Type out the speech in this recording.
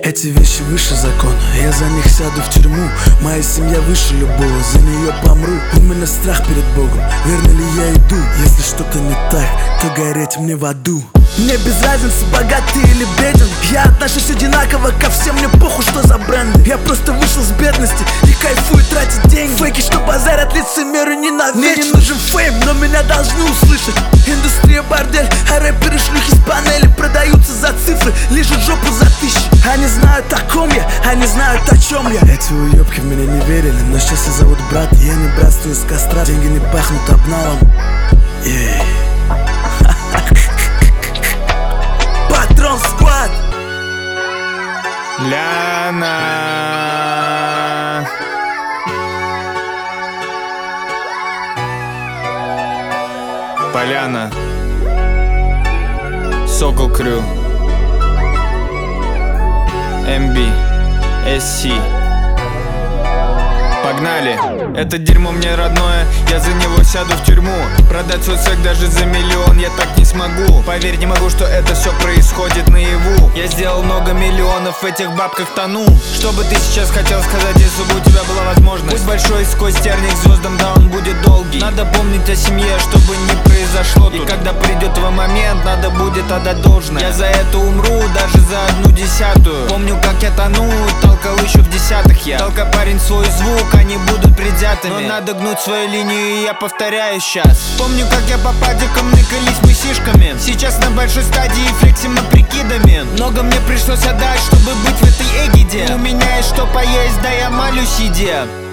Эти вещи выше закона, я за них сяду в тюрьму. Моя семья выше любого, за нее помру. У меня страх перед Богом, верно ли я иду? Если что-то не так, то гореть мне в аду. Мне без разницы, богатый или беден. Я отношусь одинаково ко всем, мне похуй, что за бренды. Я просто вышел с бедности и кайфую тратить деньги. Фейки, что базарят лицемеры ненавидят. Мне не нужен фейм, но меня должны услышать. Индустрия бордель, а рэперы шлюхи с панели продаются за цифры, лижут жопу за тысячи. Они знают, о ком я, они знают, о чем я. Эти уебки в меня не верили, но сейчас я зовут брат. Я не братствую с костра, деньги не пахнут обналом. Патрон Сквад. Ляна. Поляна. Сокол Крю. МБ. SC. Погнали! Это дерьмо мне родное, я за него сяду в тюрьму. Продать свой секс даже за миллион я так не смогу. Поверь, не могу, что это все происходит наяву. Я сделал много миллионов, в этих бабках тону. Что бы ты сейчас хотел сказать, если бы у тебя была возможность? Пусть большой сквозь терник звездам, да он будет долгий. Надо помнить о семье, чтобы не произошло тут. И когда придет твой момент, надо будет отдать должное. Я за это умру, даже за 1/10. Помню, как я тону, толкал еще в десятых я. Толка парень свой звук, они будут предвзятыми. Но надо гнуть свою линию, и я повторяю сейчас. Помню, как я по падикам ныкались мы сишками. Сейчас на большой стадии флексим мы прикидами. Много мне пришлось отдать, чтобы быть в этой эгиде. У меня есть что поесть, да я молюсь еде.